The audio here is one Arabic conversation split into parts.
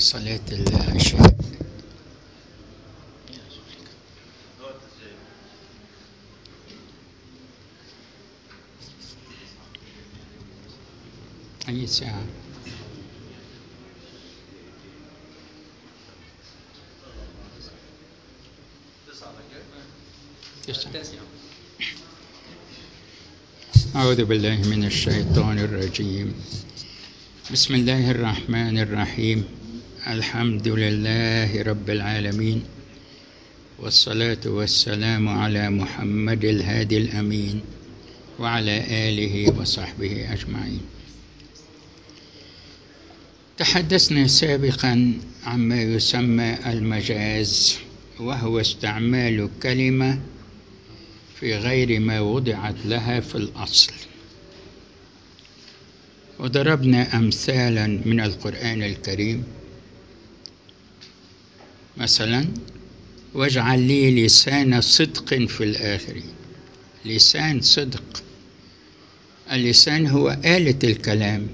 صلاة العشاء. أي ساعة؟ أعوذ بالله من الشيطان الرجيم. بسم الله الرحمن الرحيم. الحمد لله رب العالمين، والصلاة والسلام على محمد الهادي الأمين وعلى آله وصحبه أجمعين. تحدثنا سابقا عما يسمى المجاز، وهو استعمال كلمة في غير ما وضعت لها في الأصل، وضربنا أمثالا من القرآن الكريم. مثلا: واجعل لي لسان صدق في الآخرين. لسان صدق، اللسان هو آلة الكلام،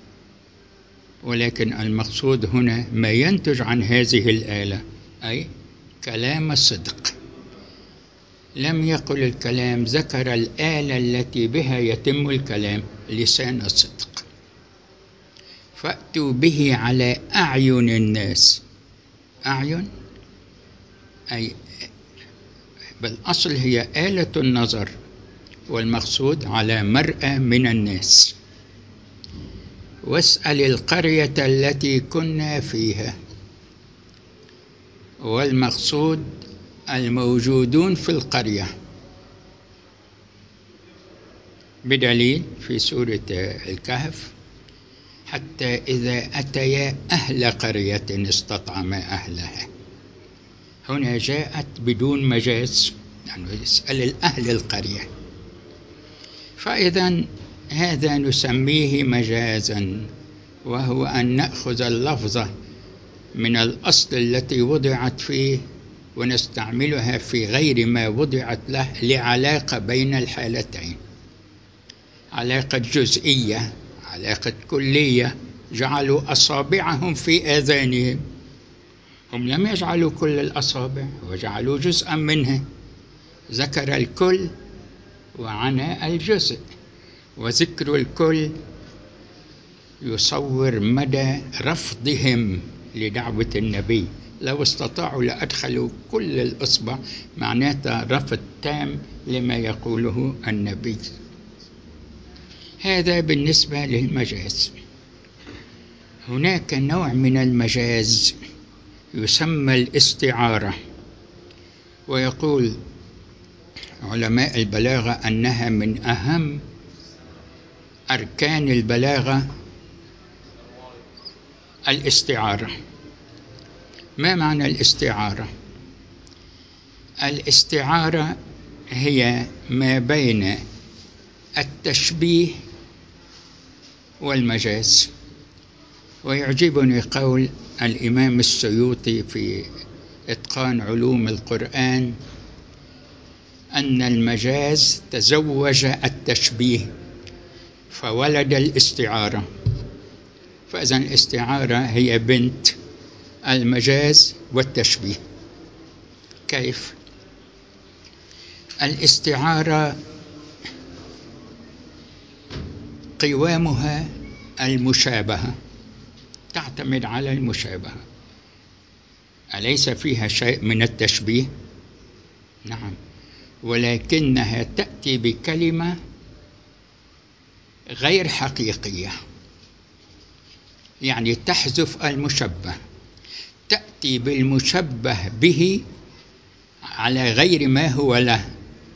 ولكن المقصود هنا ما ينتج عن هذه الآلة، أي كلام الصدق. لم يقل الكلام، ذكر الآلة التي بها يتم الكلام، لسان الصدق. فأتوا به على أعين الناس. أعين أي بالأصل هي آلة النظر، والمقصود على مرأى من الناس. واسأل القرية التي كنا فيها، والمقصود الموجودون في القرية، بدليل في سورة الكهف: حتى إذا أتيا أهل قرية استطعما أهلها. هنا جاءت بدون مجاز، يعني يسأل أهل القرية. فإذا هذا نسميه مجازا، وهو أن نأخذ اللفظة من الأصل التي وضعت فيه ونستعملها في غير ما وضعت له، لعلاقة بين الحالتين، علاقة جزئية، علاقة كلية. جعلوا أصابعهم في آذانهم، هم لم يجعلوا كل الأصابع، وجعلوا جزءا منها. ذكر الكل وعنى الجزء، وذكر الكل يصور مدى رفضهم لدعوة النبي. لو استطاعوا لأدخلوا كل الإصبع، معناته رفض تام لما يقوله النبي. هذا بالنسبة للمجاز. هناك نوع من المجاز يسمى الاستعارة، ويقول علماء البلاغة أنها من أهم أركان البلاغة الاستعارة. ما معنى الاستعارة؟ الاستعارة هي ما بين التشبيه والمجاز. ويعجبني قول الإمام السيوطي في إتقان علوم القرآن: أن المجاز تزوج التشبيه فولد الاستعارة. فإذن الاستعارة هي بنت المجاز والتشبيه. كيف؟ الاستعارة قوامها المشابهة، تعتمد على المشابهة. أليس فيها شيء من التشبيه؟ نعم، ولكنها تأتي بكلمة غير حقيقية، يعني تحذف المشبه، تأتي بالمشبه به على غير ما هو له.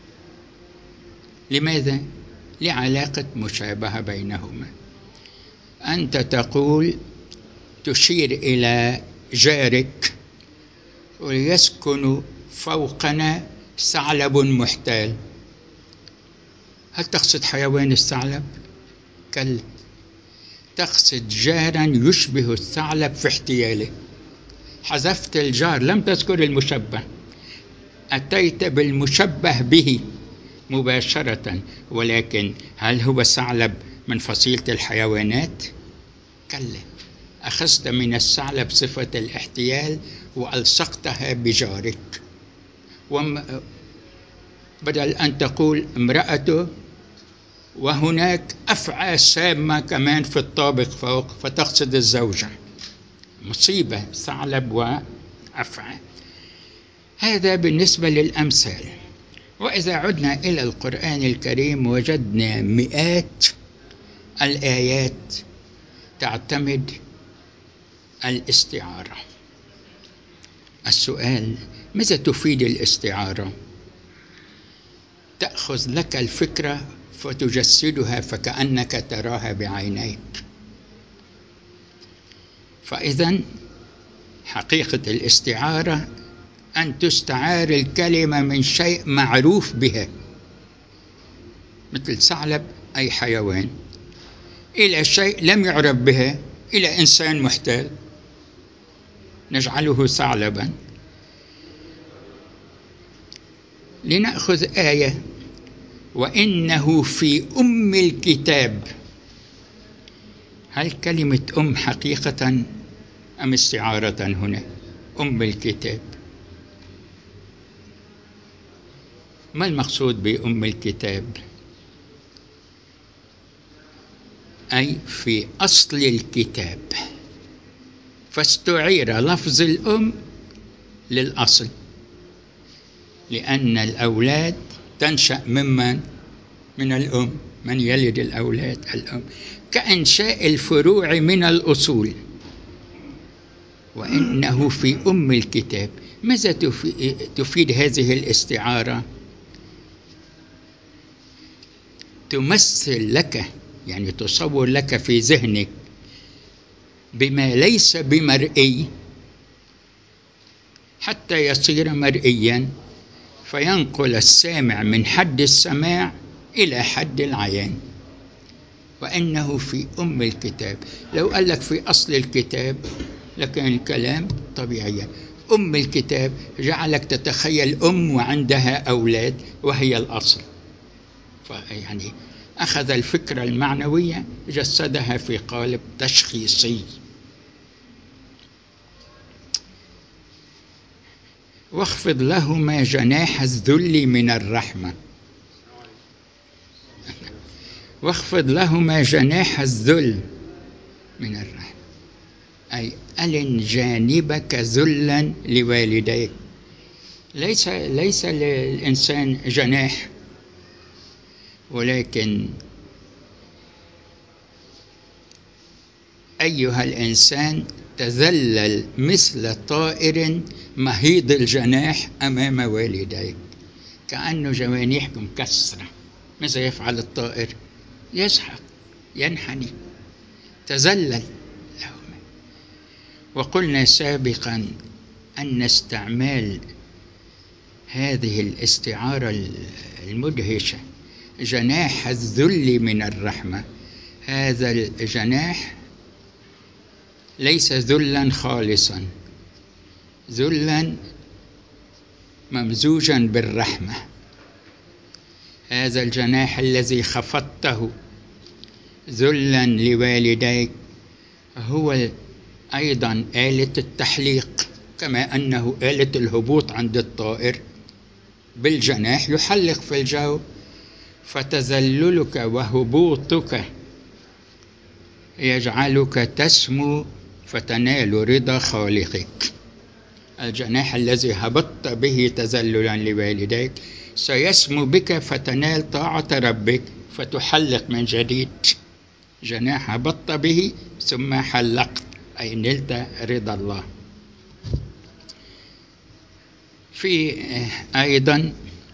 لماذا؟ لعلاقة مشابهة بينهما. أنت تقول، تشير إلى جارك: ويسكن فوقنا ثعلب محتال. هل تقصد حيوان الثعلب؟ كلا، تقصد جارا يشبه الثعلب في احتياله. حذفت الجار، لم تذكر المشبه، أتيت بالمشبه به مباشرة. ولكن هل هو ثعلب من فصيلة الحيوانات؟ كلا، أخذت من الثعلب صفة الاحتيال وألصقتها بجارك، بدل أن تقول امرأته، وهناك أفعى سامة كمان في الطابق فوق، فتقصد الزوجة. مصيبة، ثعلب وأفعى. هذا بالنسبة للأمثال. وإذا عدنا إلى القرآن الكريم وجدنا مئات الآيات تعتمد الاستعارة. السؤال: ماذا تفيد الاستعارة؟ تأخذ لك الفكرة فتجسدها فكأنك تراها بعينيك. فإذن حقيقة الاستعارة أن تستعار الكلمة من شيء معروف بها، مثل ثعلب أي حيوان، إلى شيء لم يعرف بها، إلى إنسان محتال نجعله ثعلبا. لنأخذ آية: وإنه في أم الكتاب. هل كلمة أم حقيقة أم استعارة هنا؟ أم الكتاب، ما المقصود بأم الكتاب؟ أي في أصل الكتاب، فاستعير لفظ الأم للأصل، لأن الأولاد تنشأ من الأم، من يلد الأولاد الأم، كإنشاء الفروع من الأصول. وإنه في أم الكتاب. ماذا تفيد هذه الاستعارة؟ تمثل لك، يعني تصور لك في ذهنك بما ليس بمرئي حتى يصير مرئيا، فينقل السامع من حد السماع إلى حد العيان. وإنه في أم الكتاب. لو قال لك في أصل الكتاب لكن الكلام طبيعيا. أم الكتاب جعلك تتخيل أم وعندها أولاد وهي الأصل، فيعني أخذ الفكرة المعنوية جسدها في قالب تشخيصي. واخفض لهما جناح الذل من الرحمة. واخفض لهما جناح الذل من الرحمة، أي ألن جانبك ذلا لوالديك. ليس للإنسان جناح، ولكن أيها الإنسان تذلل مثل طائر مهيض الجناح أمام والديك، كأنه جوانحكم مكسرة. ماذا يفعل الطائر؟ يزحف، ينحني، تذلل لهما. وقلنا سابقا أن استعمال هذه الاستعارة المدهشة جناح الذل من الرحمة، هذا الجناح ليس ذلا خالصا، ذلا ممزوجا بالرحمة. هذا الجناح الذي خفضته ذلا لوالديك هو أيضا آلة التحليق، كما أنه آلة الهبوط عند الطائر بالجناح يحلق في الجو. فتذللك وهبوطك يجعلك تسمو فتنال رضا خالقك. الجناح الذي هبطت به تذللا لوالديك سيسمو بك فتنال طاعة ربك فتحلق من جديد. جناح هبطت به ثم حلقت، أي نلت رضا الله. في أيضا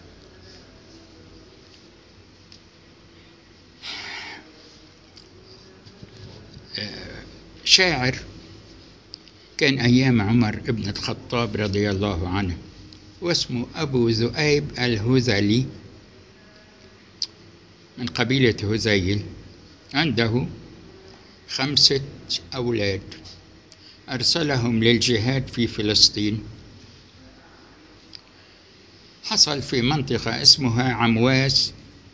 شاعر كان أيام عمر بن الخطاب رضي الله عنه، واسمه أبو ذؤيب الهذلي من قبيلة هذيل. عنده 5 أولاد، أرسلهم للجهاد في فلسطين. حصل في منطقة اسمها عمواس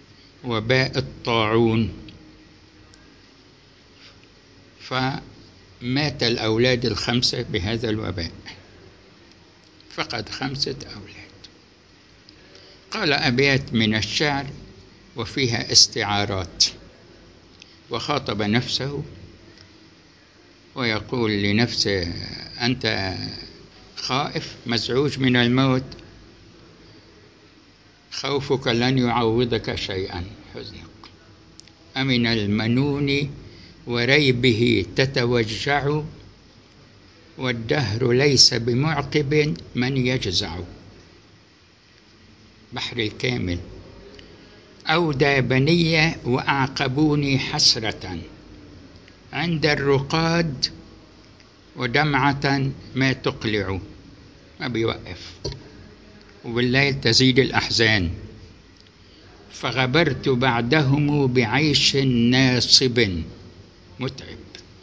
وباء الطاعون، مات الأولاد الخمسة بهذا الوباء، فقد 5 أولاد. قال أبيات من الشعر وفيها استعارات، وخاطب نفسه ويقول لنفسه: أنت خائف مزعوج من الموت، خوفك لن يعوضك شيئا، حزنك أمن المنون وريبه تتوجع، والدهر ليس بمعقب من يجزع. بحر الكامل: أودى بني وأعقبوني حسرة، عند الرقاد ودمعة ما تقلع. ما بيوقف، وبالليل تزيد الأحزان. فغبرت بعدهم بعيش ناصب متعب،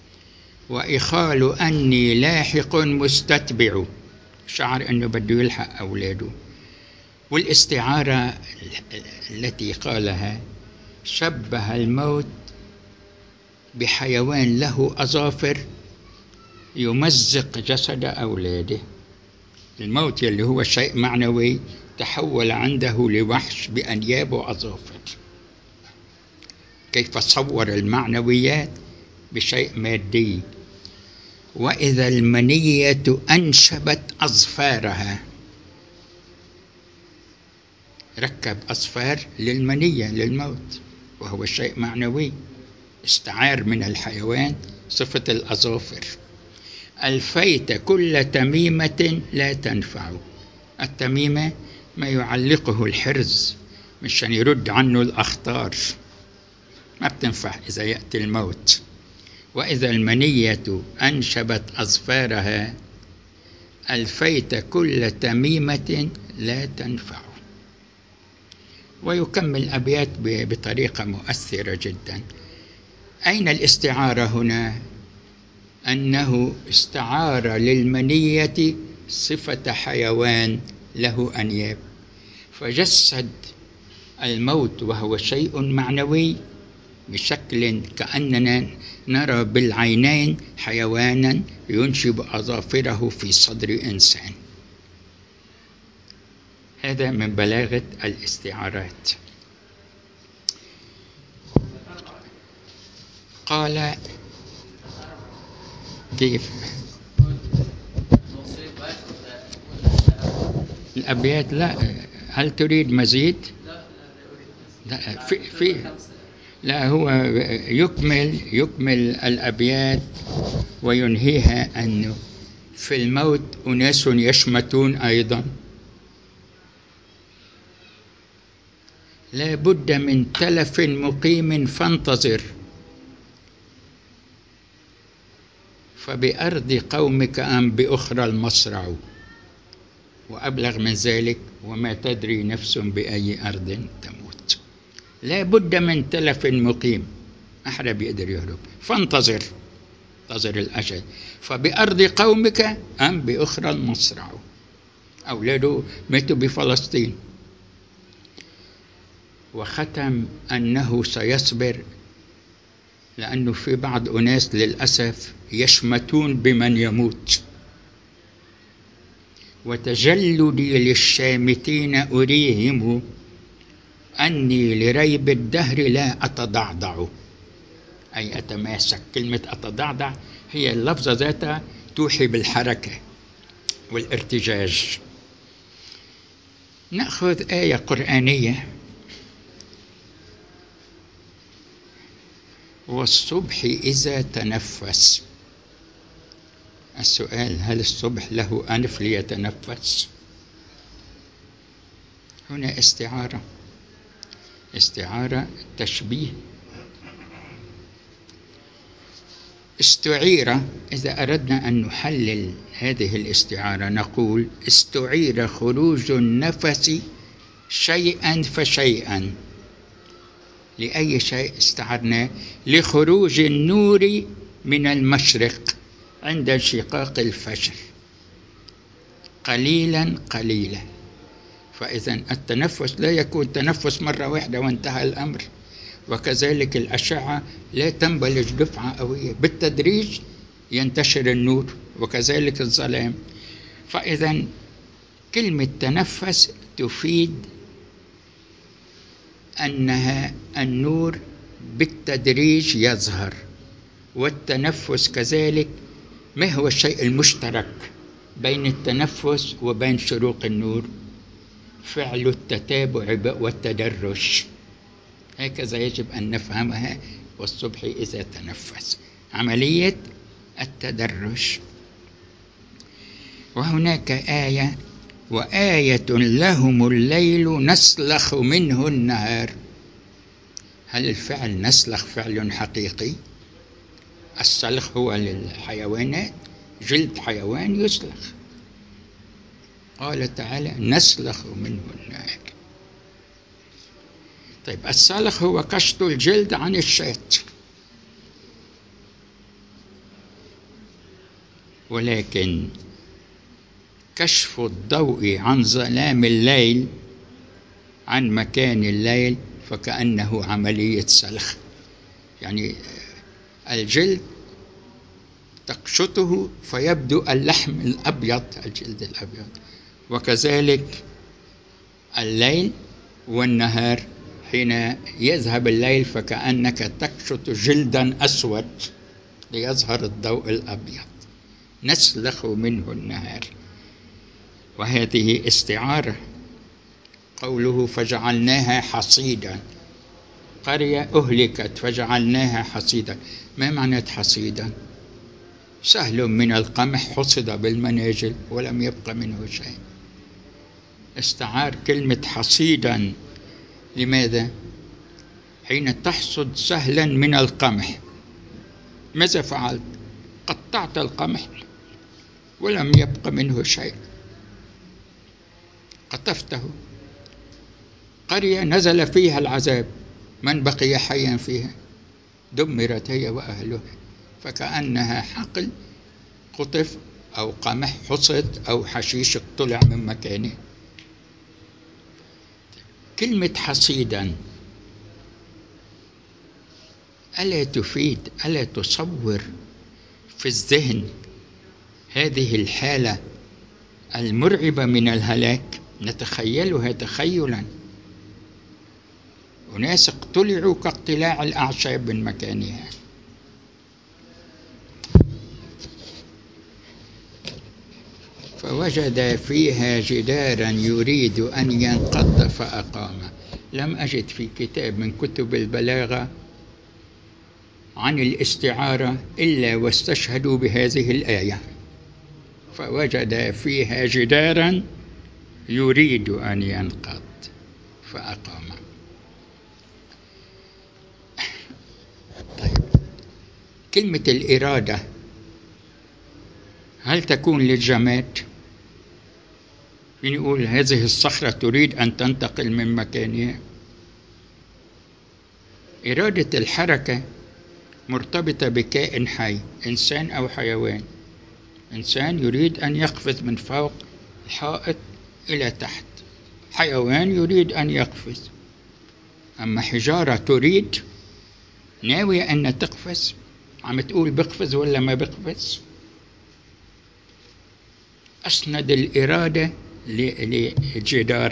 وإخال أني لاحق مستتبع. شعر أنه بده يلحق أولاده. والاستعارة التي قالها: شبه الموت بحيوان له أظافر يمزق جسد أولاده. الموت اللي هو شيء معنوي تحول عنده لوحش بأنياب وأظافر. كيف صور المعنويات بشيء مادي. وإذا المنية أنشبت أظفارها، ركب أظفار للمنية للموت، وهو شيء معنوي، استعار من الحيوان صفة الأظافر. ألفيت كل تميمة لا تنفع. التميمة ما يعلقه الحرز مشان يرد عنه الأخطار، ما بتنفع إذا يأتي الموت. وإذا المنية أنشبت أظفارها، ألفيت كل تميمة لا تنفع. ويكمل أبيات بطريقة مؤثرة جدا. أين الاستعارة هنا؟ أنه استعار للمنية صفة حيوان له أنياب، فجسد الموت وهو شيء معنوي بشكل كأننا نرى بالعينين حيوانا ينشب أظافره في صدر إنسان. هذا من بلاغة الاستعارات. قال كيف الأبيات؟ لا، هل تريد مزيد؟ لا، لا، هو يكمل الأبيات وينهيها أنه في الموت أناس يشمتون أيضا. لا بد من تلف مقيم فانتظر، فبأرض قومك أم بأخرى المصرع. وأبلغ من ذلك: وما تدري نفس بأي أرض تموت. لا بد من تلف مقيم، ما حدا بيقدر يهرب. فانتظر، انتظر الأجل. فبأرض قومك أم بأخرى المصرع. أولاده ماتوا بفلسطين. وختم أنه سيصبر، لأنه في بعض أناس للأسف يشمتون بمن يموت. وتجلدي للشامتين أريهم أني لريب الدهر لا أتضعضع، أي أتماسك. كلمة أتضعضع هي اللفظة ذاتها توحي بالحركة والارتجاج. نأخذ آية قرآنية: والصبح إذا تنفس. السؤال: هل الصبح له أنف ليتنفس؟ هنا استعارة تشبيه. استعير، إذا أردنا أن نحلل هذه الاستعارة نقول: استعير خروج النفس شيئا فشيئا. لأي شيء استعرناه؟ لخروج النور من المشرق عند انشقاق الفجر قليلا قليلا. فإذا التنفس لا يكون تنفس مرة واحدة وانتهى الأمر، وكذلك الأشعة لا تنبلج دفعة قوية، بالتدريج ينتشر النور، وكذلك الظلام. فإذا كلمة تنفس تفيد أنها النور بالتدريج يظهر، والتنفس كذلك. ما هو الشيء المشترك بين التنفس وبين شروق النور؟ فعل التتابع والتدرج. هكذا يجب أن نفهمها. والصبح إذا تنفس، عملية التدرج. وهناك آية: وآية لهم الليل نسلخ منه النهار. هل الفعل نسلخ فعل حقيقي؟ السلخ هو للحيوانات، جلد حيوان يسلخ. قال تعالى: نسلخ منه النهار. طيب، السلخ هو كشط الجلد عن الشات، ولكن كشف الضوء عن ظلام الليل، عن مكان الليل، فكأنه عملية سلخ. يعني الجلد تقشطه فيبدو اللحم الأبيض، الجلد الأبيض. وكذلك الليل والنهار، حين يذهب الليل فكأنك تكشط جلدا أسود ليظهر الضوء الأبيض. نسلخ منه النهار. وهذه استعارة. قوله فجعلناها حصيدا، قرية أهلكت فجعلناها حصيدا. ما معنى حصيدا؟ سهل من القمح حصد بالمناجل ولم يبق منه شيء. استعار كلمة حصيدا. لماذا؟ حين تحصد سهلا من القمح، ماذا فعلت؟ قطعت القمح ولم يبق منه شيء، قطفته. قرية نزل فيها العذاب، من بقي حيا فيها؟ دمرت هي وأهلها. فكأنها حقل قطف، أو قمح حصد، أو حشيش طلع من مكانه. كلمة حصيدا ألا تفيد، ألا تصور في الذهن هذه الحالة المرعبة من الهلاك؟ نتخيلها تخيلا. أناس اقتلعوا كاقتلاع الأعشاب من مكانها. فوجد فيها جدارا يريد أن ينقض فأقام. لم أجد في كتاب من كتب البلاغة عن الاستعارة إلا واستشهدوا بهذه الآية: فوجد فيها جدارا يريد أن ينقض فأقام. طيب، كلمة الإرادة هل تكون للجماد؟ يقول هذه الصخرة تريد أن تنتقل من مكانها. إرادة الحركة مرتبطة بكائن حي، إنسان أو حيوان. إنسان يريد أن يقفز من فوق الحائط إلى تحت، حيوان يريد أن يقفز. أما حجارة تريد، ناوية أن تقفز، عم تقول بقفز ولا ما بقفز. أسند الإرادة للجدار.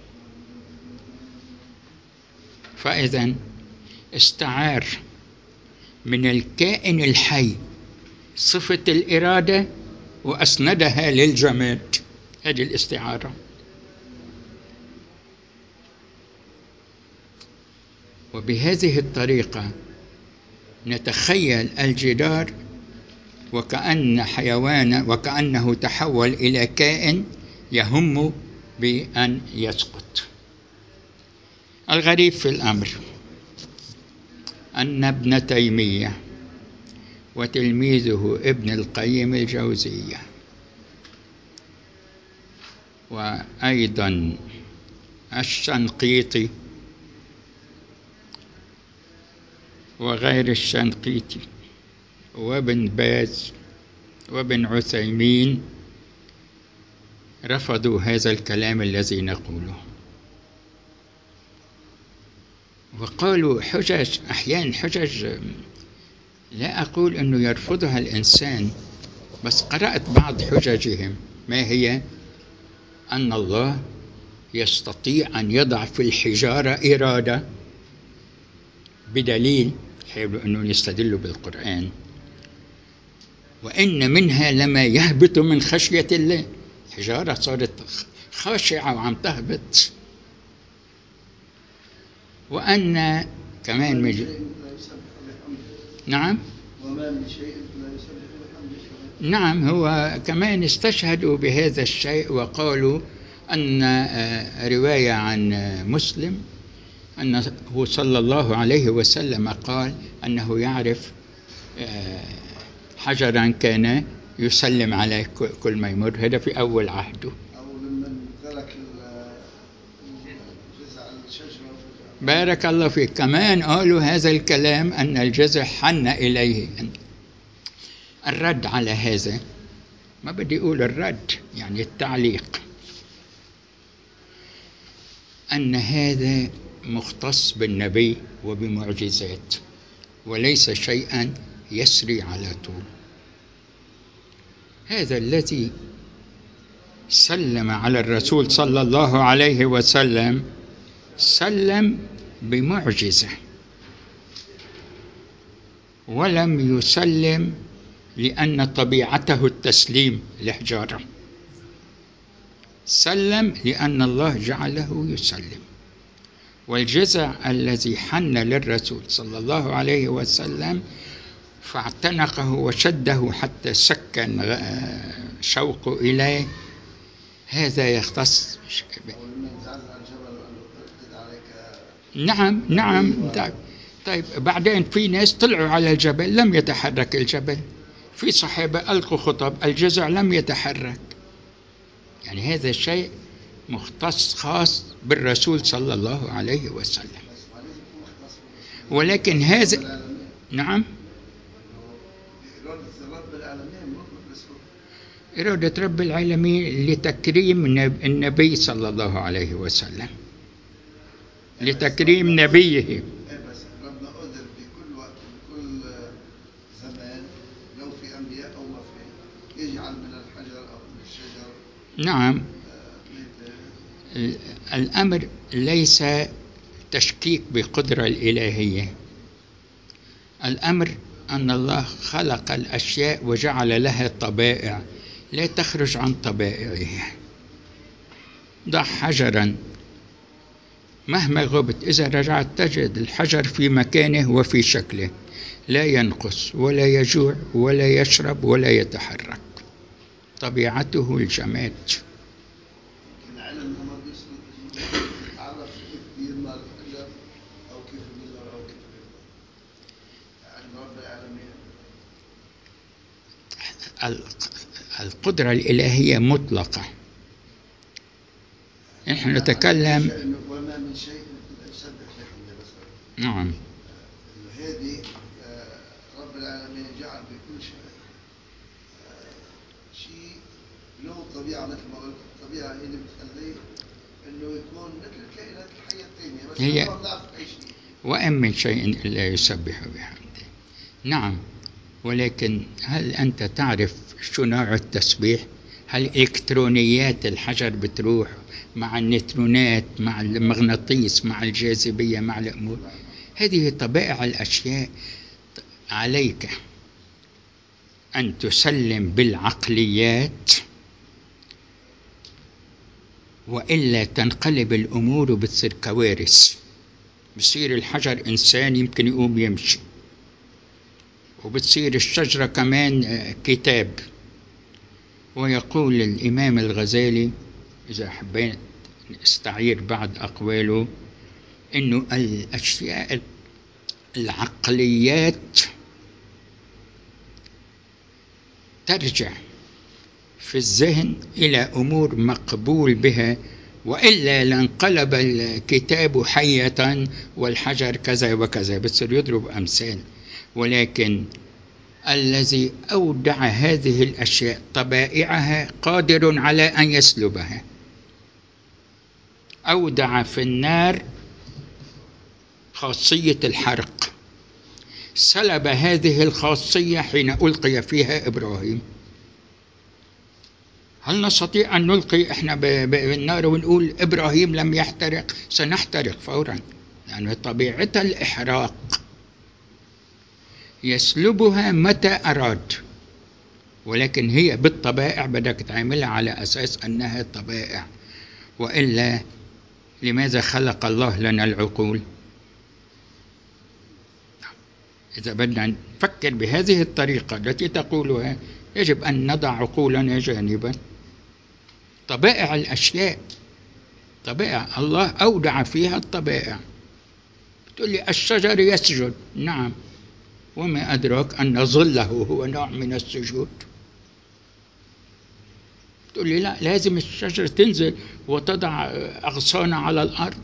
فإذا استعار من الكائن الحي صفة الإرادة وأسندها للجماد. هذه الاستعارة. وبهذه الطريقة نتخيل الجدار وكأنه تحول إلى كائن يهم بأن يسقط. الغريب في الأمر أن ابن تيمية وتلميذه ابن القيم الجوزية، وأيضا الشنقيطي وغير الشنقيطي وابن باز وابن عثيمين رفضوا هذا الكلام الذي نقوله، وقالوا حجج، أحيانا حجج لا أقول أنه يرفضها الإنسان، بس قرأت بعض حججهم. ما هي؟ أن الله يستطيع أن يضع في الحجارة إرادة، بدليل حلو أنه يستدلوا بالقرآن: وإن منها لما يهبط من خشية الله. الحجارة صارت خاشعة وعم تهبط. وأن كمان نعم، وما من شيء لا يسبح بحمده. نعم، هو كمان استشهدوا بهذا الشيء وقالوا أن رواية عن مسلم أنه صلى الله عليه وسلم قال أنه يعرف حجرا كان يسلم عليه كل ما يمر. هذا في أول عهده. أو لمن ترك جذع الشجرة. بارك الله فيك. كمان قالوا هذا الكلام أن الجذع حن إليه. الرد على هذا، ما بدي أقول الرد، يعني التعليق، أن هذا مختص بالنبي وبمعجزات، وليس شيئا يسري على طول. هذا الذي سلم على الرسول صلى الله عليه وسلم سلم بمعجزة، ولم يسلم لأن طبيعته التسليم لحجارة، سلم لأن الله جعله يسلم. والجزع الذي حن للرسول صلى الله عليه وسلم فاعتنقه وشده حتى سكن شوقه إليه، هذا يختص. نعم نعم. طيب بعدين في ناس طلعوا على الجبل لم يتحرك الجبل، في صحابة ألقوا خطب الجزع لم يتحرك. يعني هذا الشيء مختص خاص بالرسول صلى الله عليه وسلم. ولكن هذا نعم، إرادة رب العالمين لتكريم النبي صلى الله عليه وسلم، لتكريم نبيه. بس ربنا قدر في كل وقت وكل زمان، لو في أنبياء أو ما في، يجعل من الحجر أو من الشجر. نعم. الأمر ليس تشكيك بقدرة الإلهية، الأمر أن الله خلق الأشياء وجعل لها طبائع لا تخرج عن طبائعها. ضع حجرا مهما غبت إذا رجعت تجد الحجر في مكانه وفي شكله، لا ينقص ولا يجوع ولا يشرب ولا يتحرك، طبيعته الجماد. القدرة الإلهية مطلقة. نحن نتكلم وما من شيء يسبح بحمده. بس نعم، هذه رب العالمين جعل بكل شيء له طبيعة، مثل ما قلت الطبيعة هي اللي بتخليه انه يكون مثل الكائنات الحية الثانية، بس هي ما بنعرف اي شيء. وإن من شيء إلا يسبح بحمده. نعم، ولكن هل أنت تعرف شو نوع التسبيح؟ هل إلكترونيات الحجر بتروح مع النيوترونات مع المغناطيس مع الجاذبية مع الأمور؟ هذه طبائع الأشياء. عليك أن تسلم بالعقليات، وإلا تنقلب الأمور وبتصير كوارث. بصير الحجر إنسان يمكن يقوم يمشي، وبتصير الشجرة كمان كتاب. ويقول الإمام الغزالي، إذا حبيت استعير بعض أقواله، إنه الأشياء العقليات ترجع في الذهن إلى أمور مقبول بها، وإلا لانقلب الكتاب حية والحجر كذا وكذا، بتصير يضرب أمثال. ولكن الذي أودع هذه الأشياء طبائعها قادر على أن يسلبها. أودع في النار خاصية الحرق، سلب هذه الخاصية حين ألقي فيها إبراهيم. هل نستطيع أن نلقي إحنا بالنار ونقول إبراهيم لم يحترق؟ سنحترق فورا، يعني طبيعة الإحراق يسلبها متى أراد، ولكن هي بالطبائع بدك تعملها على أساس أنها طبائع، وإلا لماذا خلق الله لنا العقول؟ إذا بدنا نفكر بهذه الطريقة التي تقولها يجب أن نضع عقولنا جانبا. طبائع الأشياء، طبائع الله أودع فيها الطبائع. تقول لي الشجر يسجد، نعم، وما أدراك أن ظله هو نوع من السجود؟ تقول لي لا، لازم الشجرة تنزل وتضع أغصان على الأرض.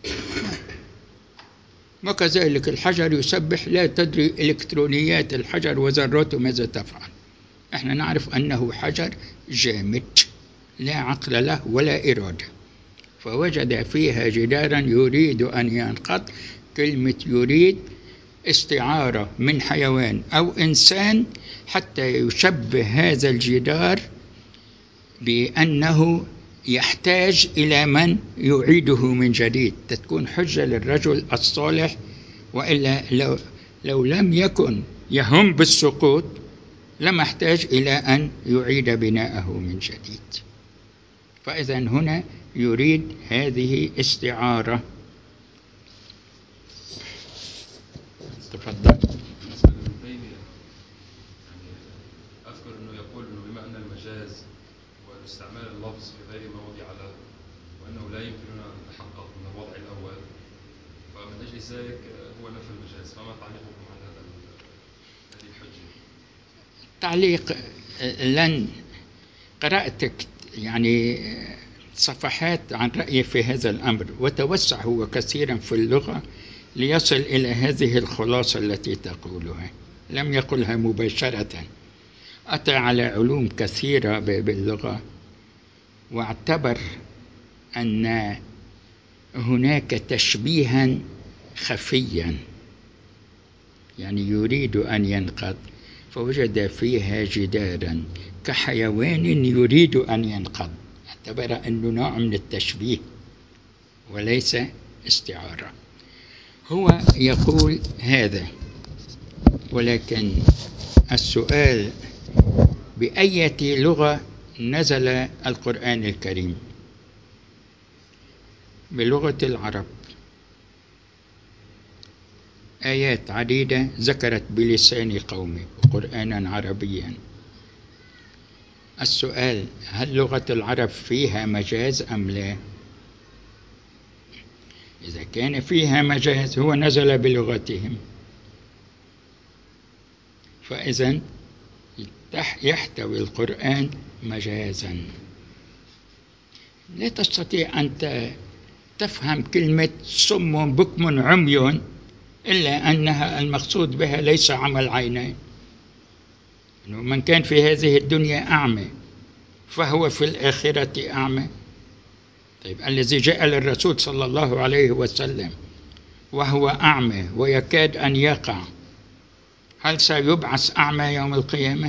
وكذلك الحجر يسبح، لا تدري إلكترونيات الحجر وذراته ماذا تفعل. احنا نعرف أنه حجر جامد لا عقل له ولا إرادة، فوجد فيها جدارا يريد أن ينقض. كلمة يريد استعارة من حيوان أو إنسان حتى يشبه هذا الجدار بأنه يحتاج إلى من يعيده من جديد، تكون حجة للرجل الصالح. وإلا لو لم يكن يهم بالسقوط لم يحتاج إلى أن يعيد بناءه من جديد. فإذا هنا يريد هذه استعارة. تفضل. أذكر أنه يقول أنه بما أن المجاز والاستعمال اللفظ في غير ما وضع له، وأنه لا يمكننا أن نتحقق من الوضع الأول، فمن أجل ذلك هو نفى المجاز. فما تعليقكم على هذه الحجة؟ تعليق لن قرأت يعني صفحات عن رأيي في هذا الأمر، وتوسع هو كثيرا في اللغة ليصل إلى هذه الخلاصة التي تقولها. لم يقلها مباشرة، أتى على علوم كثيرة باللغة، واعتبر أن هناك تشبيها خفيا، يعني يريد أن ينقض فوجد فيها جدارا كحيوان يريد أن ينقض. اعتبر أنه نوع من التشبيه وليس استعارة. هو يقول هذا، ولكن السؤال بأية لغة نزل القرآن الكريم؟ بلغة العرب. آيات عديدة ذكرت بلسان قومه قرآنا عربيا. السؤال هل لغة العرب فيها مجاز أم لا؟ إذا كان فيها مجاز هو نزل بلغتهم، فإذا يحتوي القرآن مجازا. لا تستطيع أن تفهم كلمة صم بكم عمي إلا أنها المقصود بها ليس عمى العينين. من كان في هذه الدنيا أعمى فهو في الآخرة أعمى. طيب الذي جاء للرسول صلى الله عليه وسلم وهو أعمى ويكاد أن يقع، هل سيبعث أعمى يوم القيامة؟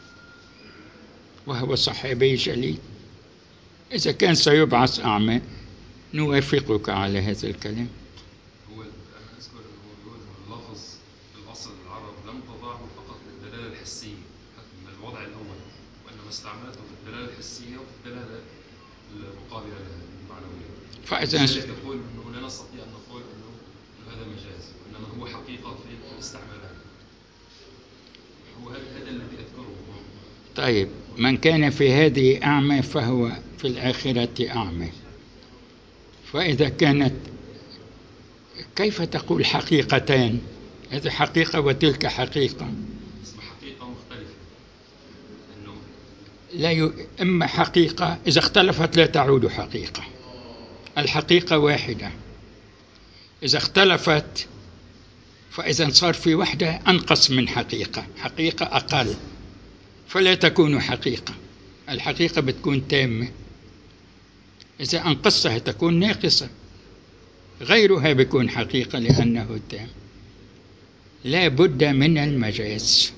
وهو صحابي جليل. إذا كان سيبعث أعمى نوافقك على هذا الكلام. هو أنا أذكر أنه يقول أن اللفظ في الأصل العرب لم تضعه فقط للدلالة الحسية من الوضع الأول، وإنما استعملته في الدلالة الحسية وفي الدلالة المقابلة المعنوية. فإذا لذلك يقول أنه لا نستطيع أن نقول أنه هذا مجاز، وإنما هو حقيقة في الاستعمالات. هو هذا الذي أذكره. طيب من كان في هذه أعمى فهو في الآخرة أعمى. فإذا كانت كيف تقول حقيقتان؟ هذه حقيقة وتلك حقيقة. اسمها حقيقة مختلفة. إنه لا إما حقيقة إذا اختلفت لا تعود حقيقة. الحقيقة واحدة، إذا اختلفت فإذا صار في وحدة أنقص من حقيقة، حقيقة أقل، فلا تكون حقيقة. الحقيقة بتكون تامة، إذا أنقصها تكون ناقصة، غيرها بيكون حقيقة لأنه تام. لا بد من المجاز.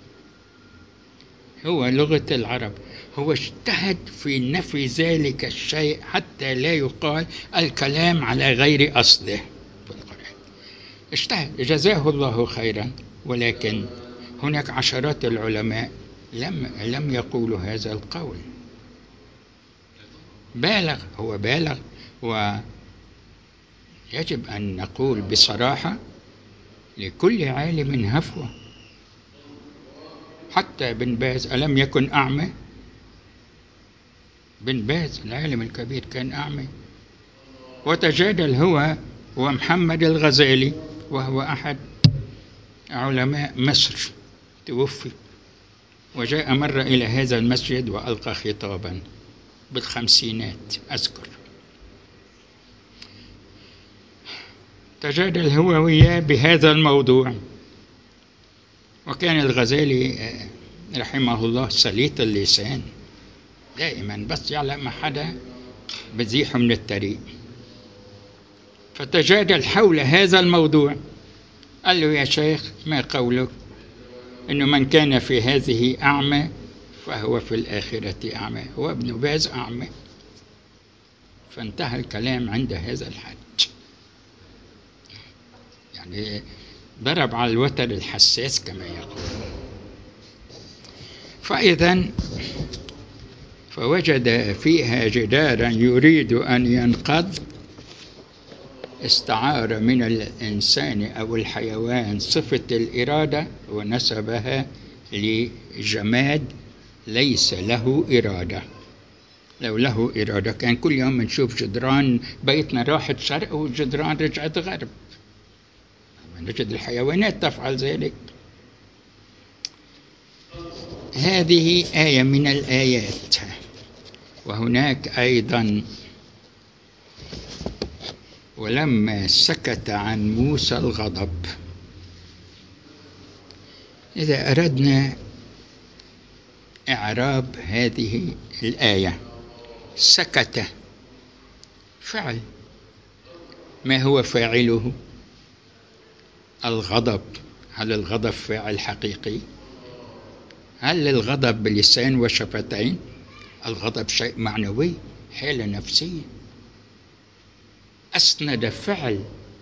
هو لغة العرب، هو اجتهد في نفي ذلك الشيء حتى لا يقال الكلام على غير قصده في القرآن. اجتهد جزاه الله خيرا، ولكن هناك عشرات العلماء لم يقولوا هذا القول. بالغ، هو بالغ، ويجب أن نقول بصراحة لكل عالم هفوة. حتى بن باز ألم يكن أعمى؟ بن باز العالم الكبير كان أعمى، وتجادل هو ومحمد الغزالي وهو أحد علماء مصر، توفي وجاء مرة إلى هذا المسجد وألقى خطابا بالخمسينات أذكر، تجادل هو وياه بهذا الموضوع. وكان الغزالي رحمه الله سليط اللسان دائما، بس يعلم ما حدا بزيحه من الطريق، فتجادل حول هذا الموضوع. قال له: يا شيخ، ما قولك إنه من كان في هذه أعمى فهو في الآخرة أعمى؟ هو ابن باز أعمى. فانتهى الكلام عند هذا الحد، يعني ضرب على الوتر الحساس كما يقول. فإذا فوجد فيها جدارا يريد أن ينقض، استعار من الإنسان أو الحيوان صفة الإرادة ونسبها لجماد ليس له إرادة. لو له إرادة كان كل يوم نشوف جدران بيتنا راحت شرق والجدران رجعت غرب. نجد الحيوانات تفعل ذلك. هذه آية من الآيات. وهناك أيضا: ولما سكت عن موسى الغضب. إذا أردنا إعراب هذه الآية، سكت فعل، ما هو فاعله؟ الغضب. هل الغضب فاعل حقيقي؟ هل الغضب بلسان وشفتين؟ الغضب شيء معنوي، حالة نفسية. أسند فعل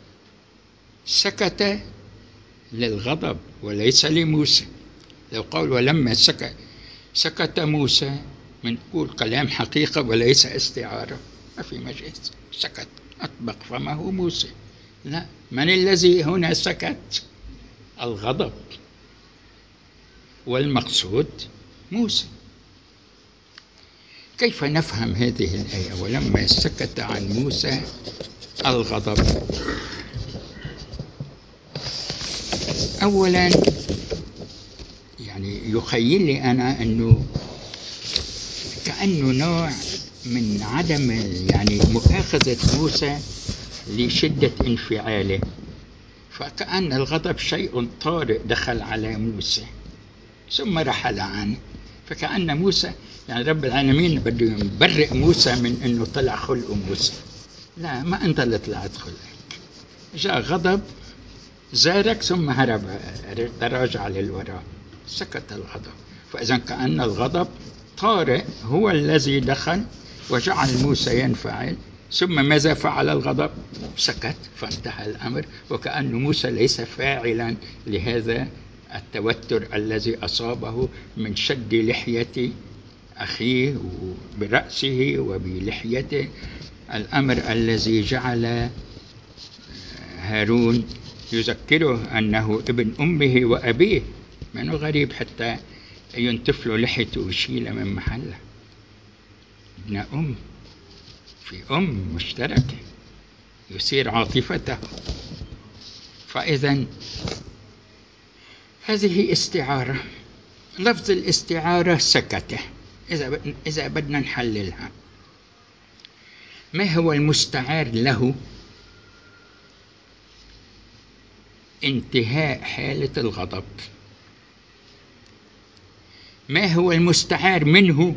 سكت للغضب وليس لموسى. لو قال ولما سكت موسى، منقول كلام حقيقة وليس استعارة، ما في مجاز. سكت، أطبق فمه موسى. لا، من الذي هنا سكت؟ الغضب، والمقصود موسى. كيف نفهم هذه الآية ولما سكت عن موسى الغضب؟ أولا يعني يخيل لي أنا أنه كأنه نوع من عدم يعني مؤاخذة موسى لشدة انفعاله، فكأن الغضب شيء طارئ دخل على موسى ثم رحل عنه. فكأن موسى يعني رب العالمين بده يبرئ موسى من أنه طلع خلق موسى. لا، ما أنت اللي طلعت خلقك، جاء غضب زارك ثم هرب، تراجع للوراء، سكت الغضب. فإذا كأن الغضب طارئ هو الذي دخل وجعل موسى ينفعل، ثم ماذا فعل الغضب؟ سكت، فانتهى الأمر. وكأن موسى ليس فاعلا لهذا التوتر الذي أصابه من شد لحية أخيه برأسه وبلحيته، الأمر الذي جعل هارون يذكره أنه ابن أمه وأبيه. منه غريب حتى ينتف له لحيته ويشيله من محله. ابن أم، في أم مشتركة يثير عاطفته. فإذا هذه استعارة. لفظ الاستعارة سكت. إذا بدنا نحللها، ما هو المستعار له؟ انتهاء حالة الغضب. ما هو المستعار منه؟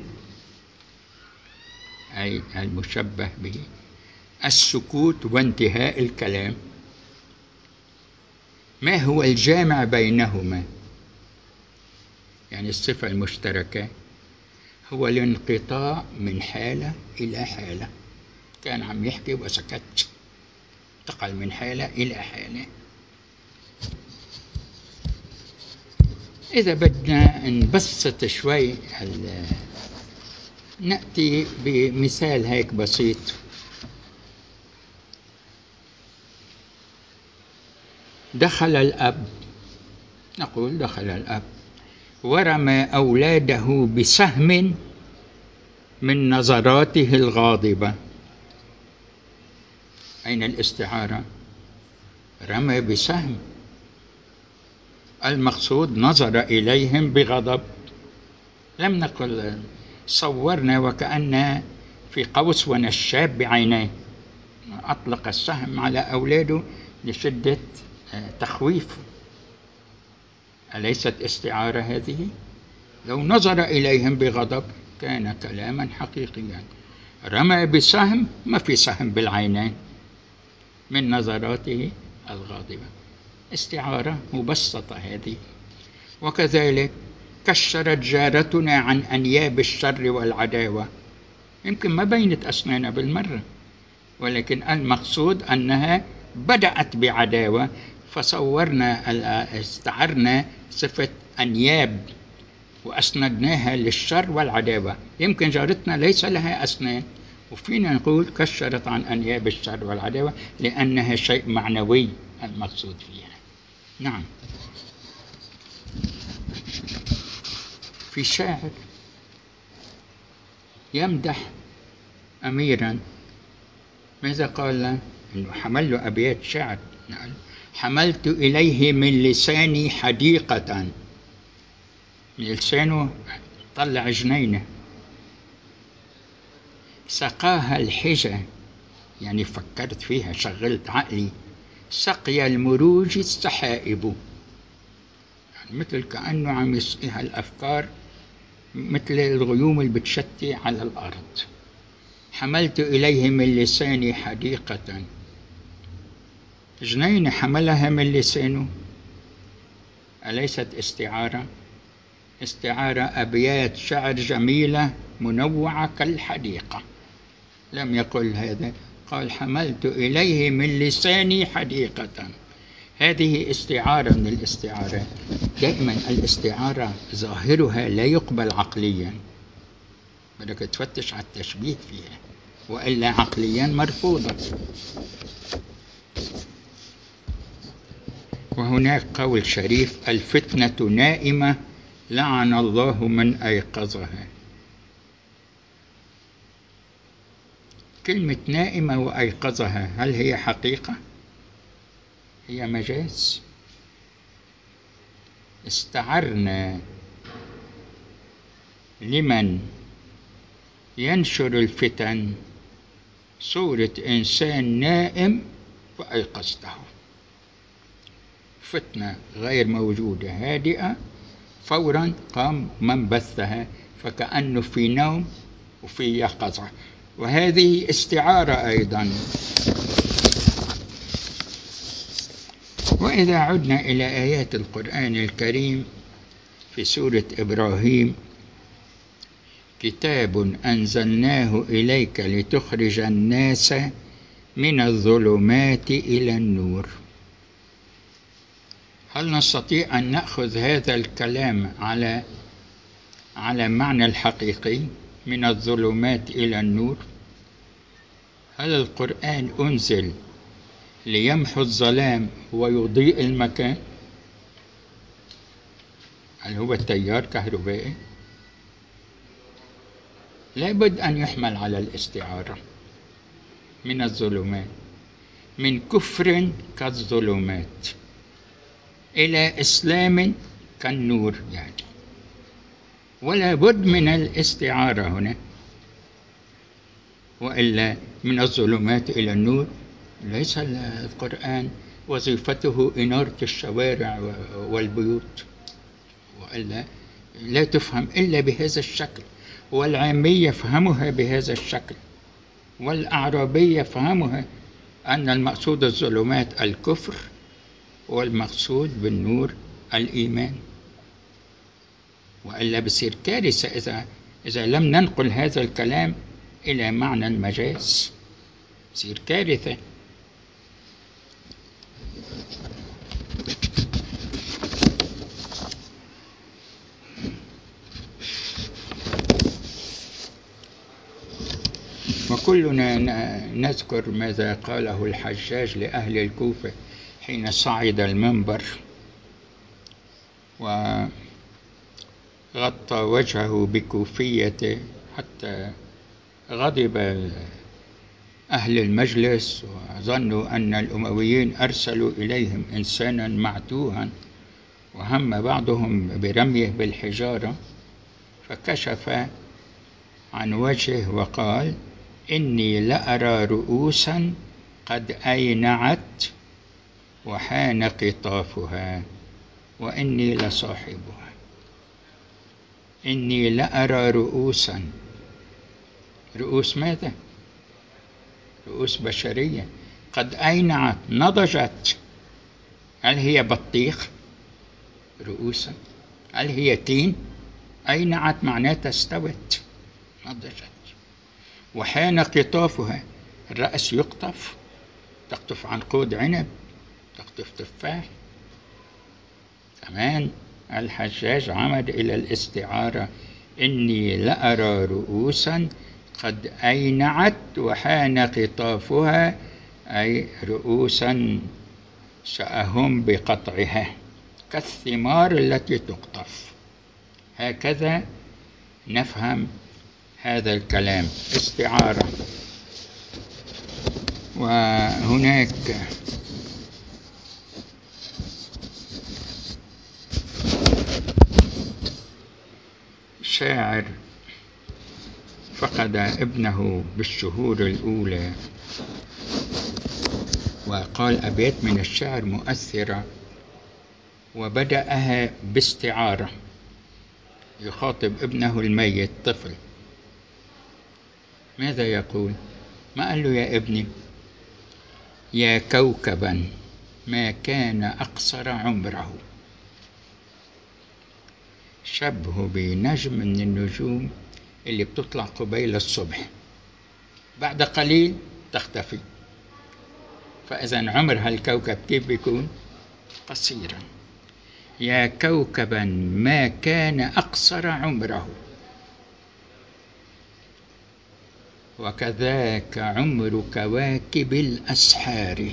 أي المشبه به، السكوت وانتهاء الكلام. ما هو الجامع بينهما؟ يعني الصفة المشتركة هو الانقطاع من حالة إلى حالة. كان عم يحكي وسكت، انتقل من حالة إلى حالة. إذا بدنا نبسط شوي نأتي بمثال هيك بسيط. دخل الأب، نقول دخل الأب ورمى أولاده بسهم من نظراته الغاضبة. أين الاستعارة؟ رمى بسهم، المقصود نظر إليهم بغضب. لم نقل صورنا وكأن في قوس ونشاب بعينيه، أطلق السهم على أولاده لشدة تخويف. أليست استعارة هذه؟ لو نظر إليهم بغضب كان كلاما حقيقيا. رمى بسهم، ما في سهم بالعينين، من نظراته الغاضبة. استعارة مبسطة هذه. وكذلك كشرت جارتنا عن أنياب الشر والعداوة. يمكن ما بينت أسنانها بالمرة، ولكن المقصود أنها بدأت بعداوة، فصورنا استعرنا صفة أنياب وأسندناها للشر والعداوة. يمكن جارتنا ليس لها أسنان، وفينا نقول كشرت عن أنياب الشر والعداوة لأنها شيء معنوي المقصود فيها. نعم. في شاعر يمدح أميرا، ماذا قال له؟ إنه حمل له أبيات شعر. حملت إليه من لساني حديقة، من لسانه طلع جنينة، سقاها الحجة، يعني فكرت فيها، شغلت عقلي، سقي المروج السحائب. يعني مثل كأنه عم يسقيها الأفكار، مثل الغيوم اللي بتشتي على الأرض. حملت إليه من لساني حديقة، جنينة حملها من لسانه. أليست استعارة؟ استعارة أبيات شعر جميلة منوعة كالحديقة. لم يقل هذا، قال حملت إليه من لساني حديقة. هذه استعارة من الاستعارات. دائما الاستعارة ظاهرها لا يقبل عقليا، بدك تفتش على التشبيه فيها، وإلا عقليا مرفوضة. وهناك قول شريف: الفتنة نائمة لعن الله من أيقظها. كلمة نائمة وأيقظها، هل هي حقيقة؟ هي مجاز. استعرنا لمن ينشر الفتن صورة إنسان نائم فأيقظته. فتنة غير موجودة هادئة، فورا قام من بثها، فكأنه في نوم وفي يقظة. وهذه استعارة أيضا. وإذا عدنا إلى آيات القرآن الكريم في سورة إبراهيم: كتاب أنزلناه إليك لتخرج الناس من الظلمات إلى النور. هل نستطيع أن نأخذ هذا الكلام على معنى الحقيقي من الظلمات إلى النور؟ هل القرآن أنزل ليمحو الظلام ويضيء المكان؟ هل هو التيار كهربائي؟ لابد أن يحمل على الاستعارة. من الظلمات، من كفر كالظلمات إلى إسلام كالنور، يعني ولا بد من الاستعارة هنا، وإلا من الظلمات إلى النور. ليس القرآن وظيفته إنارة الشوارع والبيوت، وإلا لا تفهم إلا بهذا الشكل. والعامية يفهمها بهذا الشكل، والأعرابية يفهمها أن المقصود الظلمات الكفر والمقصود بالنور الإيمان، وإلا بصير كارثة إذا لم ننقل هذا الكلام إلى معنى المجاز، بصير كارثة. وكلنا نذكر ماذا قاله الحجاج لأهل الكوفة حين صعد المنبر وغطى وجهه بكوفيته حتى غضب أهل المجلس وظنوا أن الأمويين أرسلوا إليهم إنسانا معتوها، وهم بعضهم برميه بالحجارة، فكشف عن وجهه وقال: إني لأرى رؤوسا قد أينعت وحان قطافها وإني لصاحبها. إني لأرى رؤوسا، رؤوس ماذا؟ رؤوس بشرية قد أينعت، نضجت. هل هي بطيخ رؤوسا؟ هل هي تين؟ أينعت معناتها استوت، نضجت. وحان قطافها، الرأس يقطف، تقطف عنقود عنب، تقطف تفاح. كمان الحجاج عمد إلى الاستعارة: إني لأرى رؤوسا قد أينعت وحان قطافها، أي رؤوسا سأهم بقطعها كالثمار التي تقطف. هكذا نفهم هذا الكلام، استعارة. وهناك شاعر فقد ابنه بالشهور الأولى وقال أبيات من الشعر مؤثرة، وبدأها باستعارة، يخاطب ابنه الميت طفل. ماذا يقول؟ ما قال له: يا ابني، يا كوكبا ما كان أقصر عمره، شبه بنجم من النجوم اللي بتطلع قبيل الصبح، بعد قليل تختفي. فإذا عمر هالكوكب كيف بيكون؟ قصيرا. يا كوكبا ما كان أقصر عمره، وكذاك عمر كواكب الأسحار.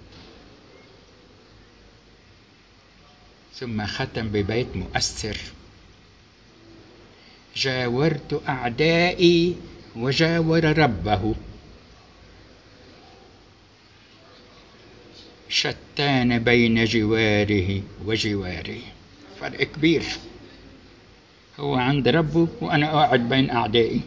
ثم ختم ببيت مؤثر: جاورت أعدائي وجاور ربه، شتان بين جواره وجواره. فرق كبير، هو عند ربه وأنا قاعد بين أعدائي.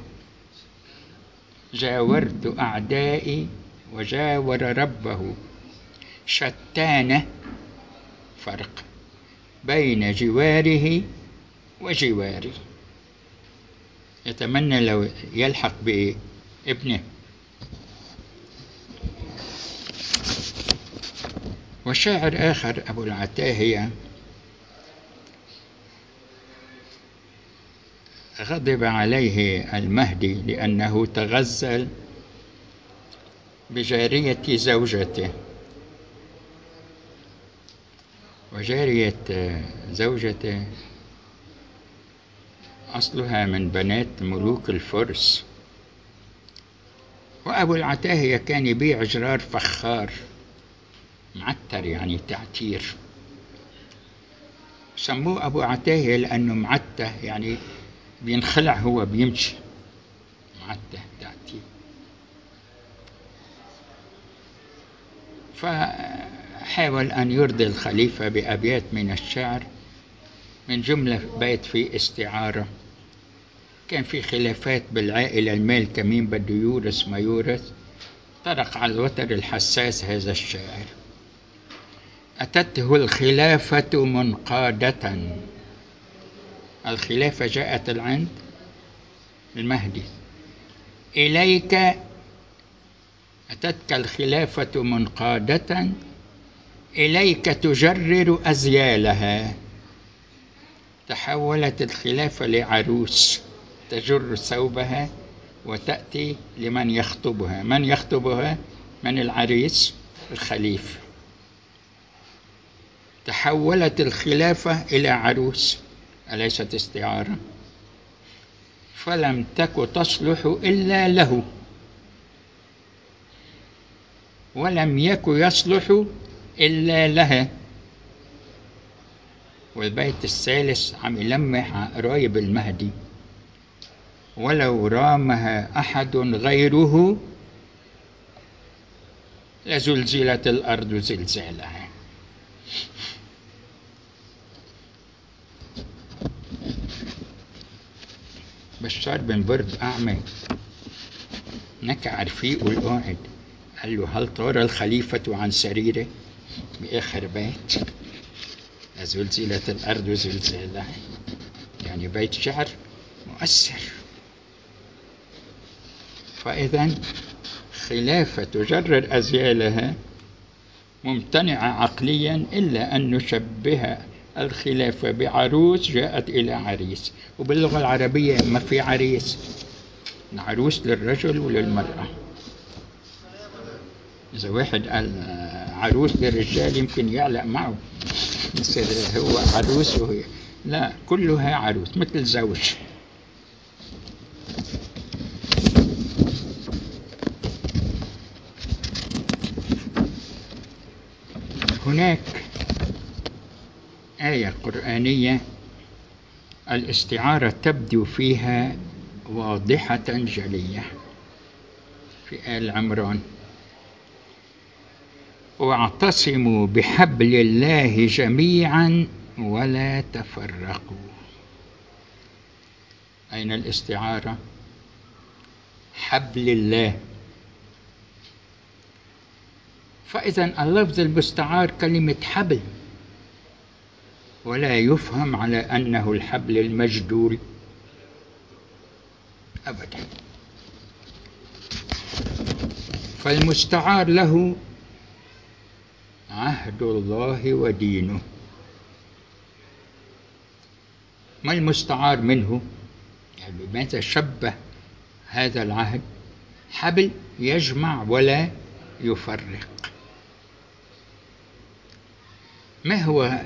جاورت أعدائي وجاور ربه، شتان، فرق بين جواره وجواره. يتمنى لو يلحق بابنه. وشاعر آخر أبو العتاهية غضب عليه المهدي لأنه تغزل بجارية زوجته، وجارية زوجته أصلها من بنات ملوك الفرس. وأبو العتاهية كان يبيع جرار فخار معتر، يعني تعتير. سموه أبو عتاهية لأنه معته، يعني بينخلع هو بيمشي، معته تعتير. فحاول أن يرضي الخليفة بأبيات من الشعر، من جملة بيت في استعارة. كان في خلافات بالعائلة، المال مين بده يورث ما يورث. طرق على الوتر الحساس هذا الشاعر: أتته الخلافة منقادة، الخلافة جاءت العند المهدي، إليك أتتك الخلافة منقادة إليك تجرر أزيالها. تحولت الخلافة لعروس تجر ثوبها وتأتي لمن يخطبها. من يخطبها؟ من العريس الخليفة. تحولت الخلافة إلى عروس، أليست استعارة؟ فلم تك تصلح إلا له، ولم يك يصلح إلا لها. والبيت الثالث عم يلمح قرايب المهدي: ولو رامها أحد غيره لزلزلت الأرض زلزالها. بشار بن برد أعمى نكع رفيقه القاعد، قال له: هل طار الخليفة عن سريره؟ بآخر بيت: لزلزلت الأرض زلزالها. يعني بيت شعر مؤثر. فإذا خلافة تجرر أزيالها ممتنعة عقليا، إلا أن نشبه الخلافة بعروس جاءت إلى عريس. وباللغة العربية ما في عريس، عروس للرجل وللمرأة. إذا واحد قال عروس للرجال يمكن يعلق معه، يصير هو عروس وهي لا، كلها عروس مثل زوج. هناك آية قرآنية الاستعارة تبدو فيها واضحة جلية في آل عمران: واعتصموا بحبل الله جميعا ولا تفرقوا. أين الاستعارة؟ حبل الله. فإذا اللفظ المستعار كلمة حبل، ولا يفهم على أنه الحبل المجدول أبدا. فالمستعار له عهد الله ودينه. ما المستعار منه؟ يعني بماذا شبه هذا العهد؟ حبل يجمع ولا يفرق. ما هو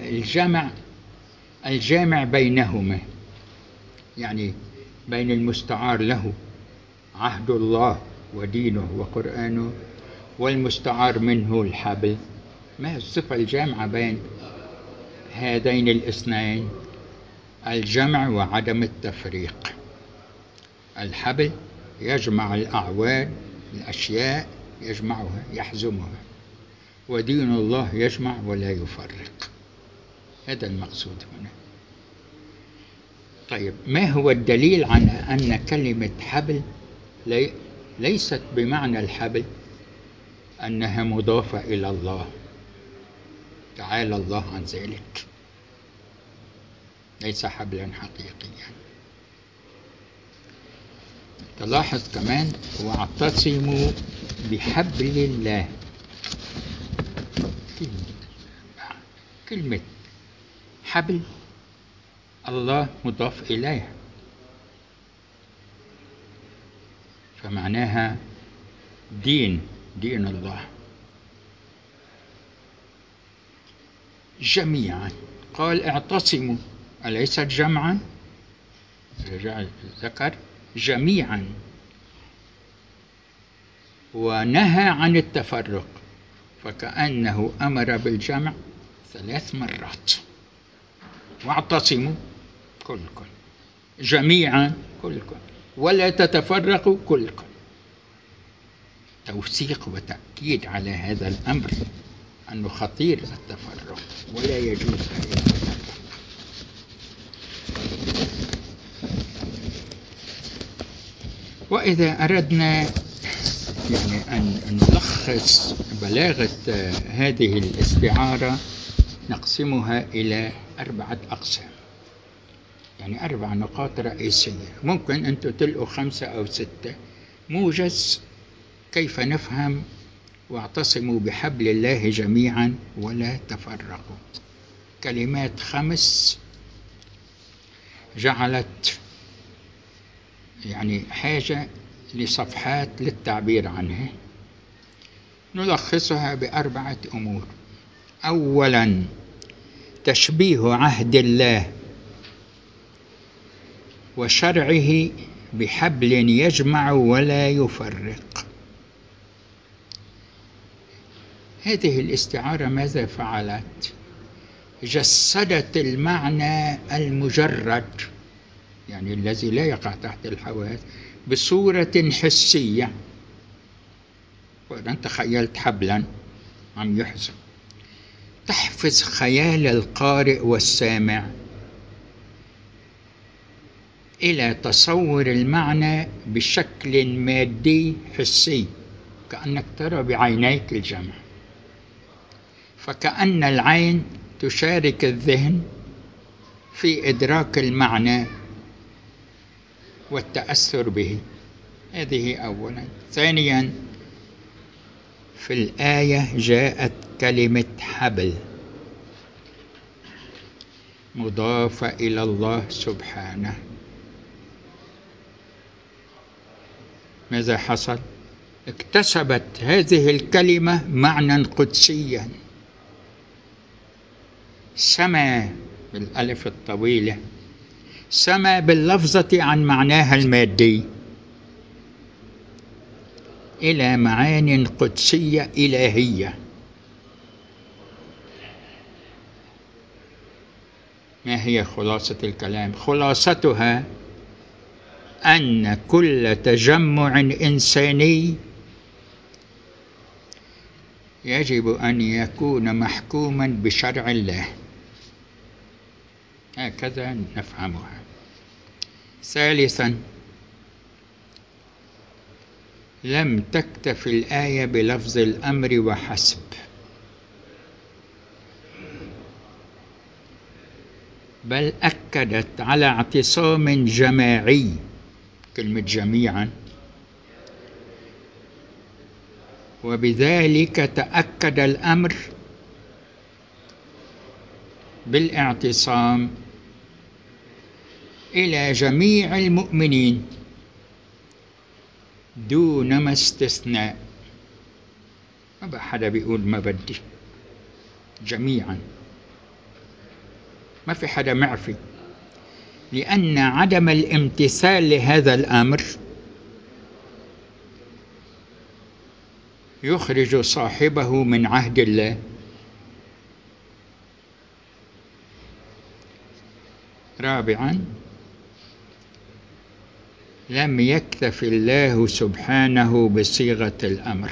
الجامع بينهما؟ يعني بين المستعار له عهد الله ودينه وقرآنه والمستعار منه الحبل. ما هي الصفة الجامعة بين هذين الاثنين؟ الجمع وعدم التفريق. الحبل يجمع الأعواد، الأشياء يجمعها يحزمها، ودين الله يجمع ولا يفرق. هذا المقصود هنا. طيب، ما هو الدليل على أن كلمة حبل ليست بمعنى الحبل أنها مضافة إلى الله؟ تعالى الله عن ذلك، ليس حبلا حقيقيا. تلاحظ كمان: واعتصموا بحبل الله. كلمة حبل الله مضاف إليه، فمعناها دين الله. جميعا قال اعتصموا، أليست جمعا؟ ذكر جميعا ونهى عن التفرق، فكأنه أمر بالجمع 3 مرات. واعتصموا كلكم، جميعا كلكم، ولا تتفرقوا كلكم. توثيق وتأكيد على هذا الأمر، أنه خطير التفرق ولا يجوز التفرق. وإذا أردنا يعني أن نلخص بلاغة هذه الاستعارة نقسمها إلى 4 أقسام، يعني 4 نقاط رئيسية. ممكن أنتم تلقوا 5 أو 6 موجز كيف نفهم واعتصموا بحبل الله جميعا ولا تفرقوا. كلمات 5 جعلت يعني حاجة لصفحات للتعبير عنها. نلخصها ب4 أمور. أولا، تشبيه عهد الله وشرعه بحبل يجمع ولا يفرق. هذه الاستعارة ماذا فعلت؟ جسدت المعنى المجرد، يعني الذي لا يقع تحت الحواس، بصورة حسية. وإذا تخيلت حبلا عم يحزن، تحفز خيال القارئ والسامع إلى تصور المعنى بشكل مادي حسي، كأنك ترى بعينيك الجمع، فكأن العين تشارك الذهن في إدراك المعنى والتأثر به. هذه أولا. ثانيا، في الآية جاءت كلمة حبل مضافة إلى الله سبحانه. ماذا حصل؟ اكتسبت هذه الكلمة معنى قدسيا، سما بالألف الطويلة، سما باللفظة عن معناها المادي إلى معان قدسية إلهية. ما هي خلاصة الكلام؟ خلاصتها أن كل تجمع إنساني يجب أن يكون محكوما بشرع الله، هكذا نفهمها. ثالثا، لم تكتف الآية بلفظ الأمر وحسب، بل أكدت على اعتصام جماعي، كلمة جميعا، وبذلك تأكد الأمر بالاعتصام إلى جميع المؤمنين دونما استثناء. ما حدا بيقول ما بدي، جميعا، ما في حدا معفي، لأن عدم الامتثال لهذا الأمر يخرج صاحبه من عهد الله. رابعا، لم يكتف الله سبحانه بصيغة الأمر،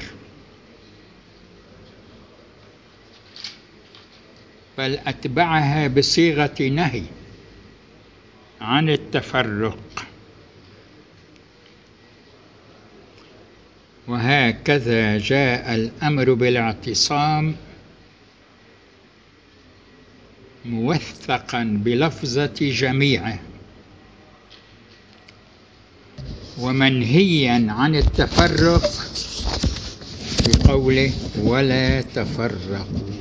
بل أتبعها بصيغة نهي عن التفرق. وهكذا جاء الأمر بالاعتصام موثقا بلفظة جميعه، ومنهيا عن التفرق بقوله ولا تفرقوا.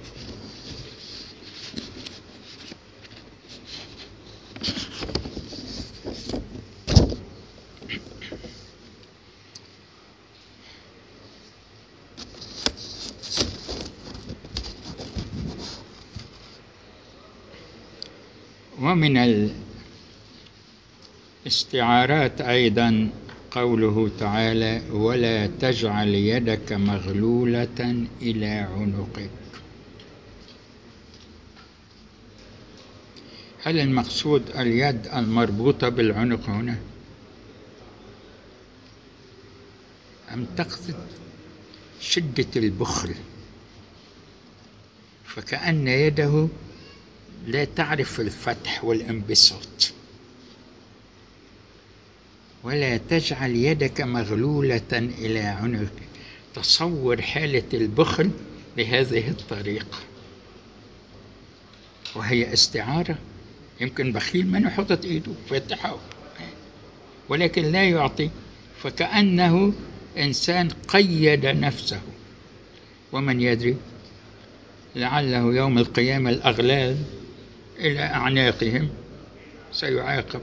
ومن الاستعارات أيضا قوله تعالى ولا تجعل يدك مغلولة إلى عنقك. هل المقصود اليد المربوطة بالعنق هنا، أم تقصد شدة البخل؟ فكأن يده لا تعرف الفتح والانبساط. ولا تجعل يدك مغلولة إلى عنقك، تصور حالة البخل بهذه الطريقة، وهي استعارة. يمكن بخيل من حطت إيده فتحه ولكن لا يعطي، فكأنه إنسان قيد نفسه ومن يدري لعله يوم القيامة الأغلال إلى أعناقهم سيعاقب.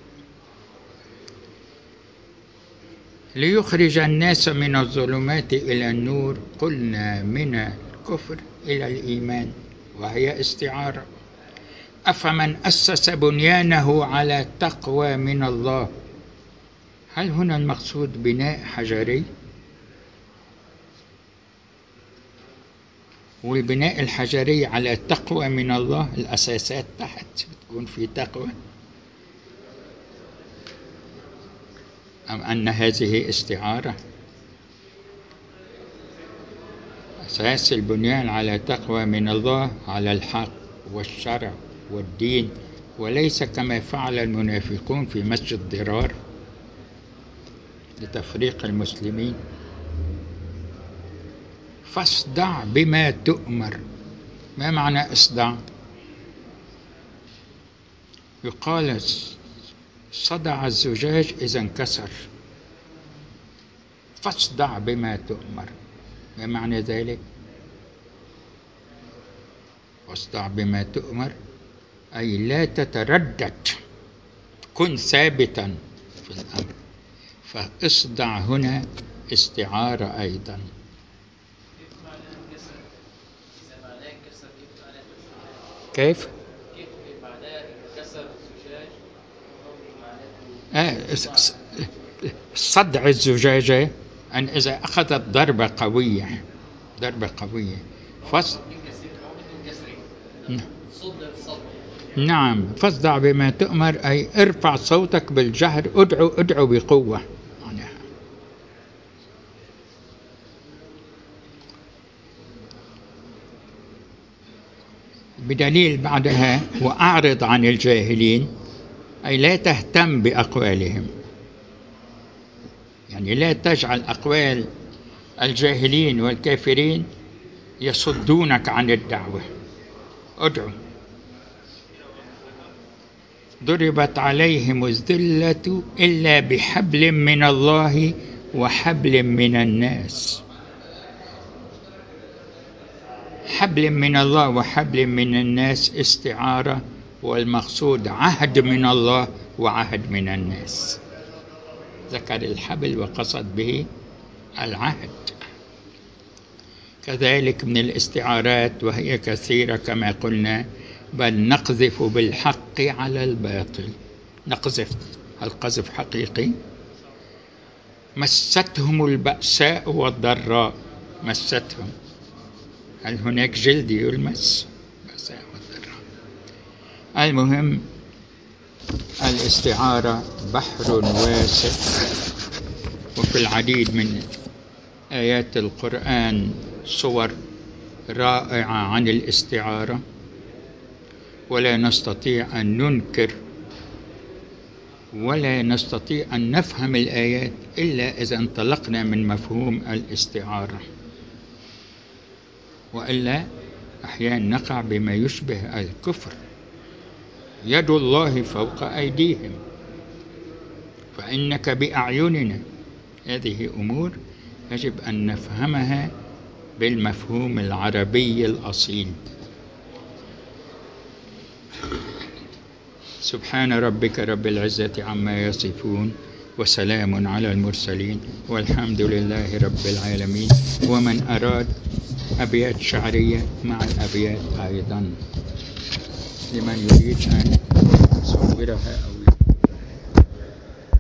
ليخرج الناس من الظلمات إلى النور، قلنا من الكفر إلى الإيمان، وهي استعارة. أفمن أسس بنيانه على تقوى من الله، هل هنا المقصود بناء حجري؟ والبناء الحجري على تقوى من الله، الأساسات تحت تكون في تقوى، أم أن هذه استعارة؟ أساس البنيان على تقوى من الله، على الحق والشرع والدين، وليس كما فعل المنافقون في مسجد ضرار لتفريق المسلمين. فاصدع بما تؤمر. ما معنى اصدع؟ يقال صدع الزجاج إذا انكسر، فاصدع بما تؤمر. ما معنى ذلك؟ واصدع بما تؤمر أي لا تتردد، كن ثابتا في الأمر. فاصدع هنا استعارة أيضا. كيف؟ صدع الزجاجة أن إذا أخذت ضربة قوية نعم، فاصدع بما تؤمر أي ارفع صوتك بالجهر، ادعو بقوة. بدليل بعدها وأعرض عن الجاهلين، أي لا تهتم بأقوالهم، يعني لا تجعل أقوال الجاهلين والكافرين يصدونك عن الدعوة، ادعو. ضربت عليهم الذلة إلا بحبل من الله وحبل من الناس. حبل من الله وحبل من الناس استعارة، والمقصود عهد من الله وعهد من الناس. ذكر الحبل وقصد به العهد. كذلك من الاستعارات وهي كثيرة كما قلنا، بل نقذف بالحق على الباطل. نقذف، القذف حقيقي. مستهم البأساء والضراء. مستهم، هل هناك جلد يلمس؟ بأساء والضراء. المهم الاستعارة بحر واسع، وفي العديد من آيات القرآن صور رائعة عن الاستعارة، ولا نستطيع أن ننكر ولا نستطيع أن نفهم الآيات إلا إذا انطلقنا من مفهوم الاستعارة، وإلا أحيانا نقع بما يشبه الكفر. يد الله فوق أيديهم فإنك بأعيننا. هذه أمور يجب أن نفهمها بالمفهوم العربي الأصيل. سبحان ربك رب العزة عما يصفون، وسلام على المرسلين، والحمد لله رب العالمين. ومن أراد أبيات شعرية مع الأبيات أيضا لمن يريد أن يصورها أو